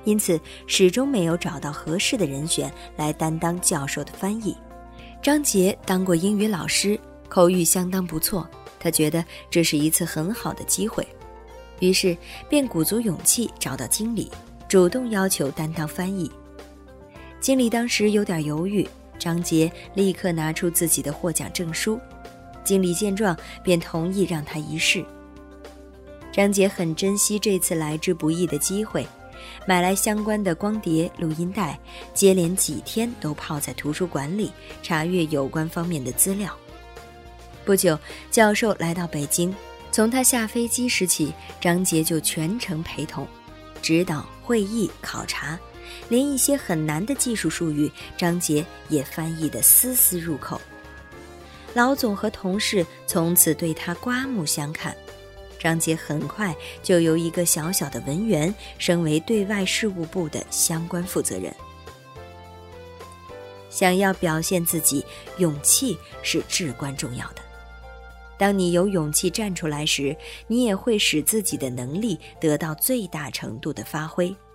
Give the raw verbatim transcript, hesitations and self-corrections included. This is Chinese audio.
因此始终没有找到合适的人选来担当教授的翻译。张杰当过英语老师，口语相当不错，他觉得这是一次很好的机会，于是便鼓足勇气找到经理，主动要求担当翻译。经理当时有点犹豫，张杰立刻拿出自己的获奖证书，经理见状便同意让他一试。张杰很珍惜这次来之不易的机会，买来相关的光碟、录音带，接连几天都泡在图书馆里查阅有关方面的资料。不久，教授来到北京，从他下飞机时起，张杰就全程陪同，指导、会议、考察，连一些很难的技术术语，张杰也翻译得丝丝入口。老总和同事从此对他刮目相看。张杰很快就由一个小小的文员升为对外事务部的相关负责人。想要表现自己，勇气是至关重要的。当你有勇气站出来时，你也会使自己的能力得到最大程度的发挥。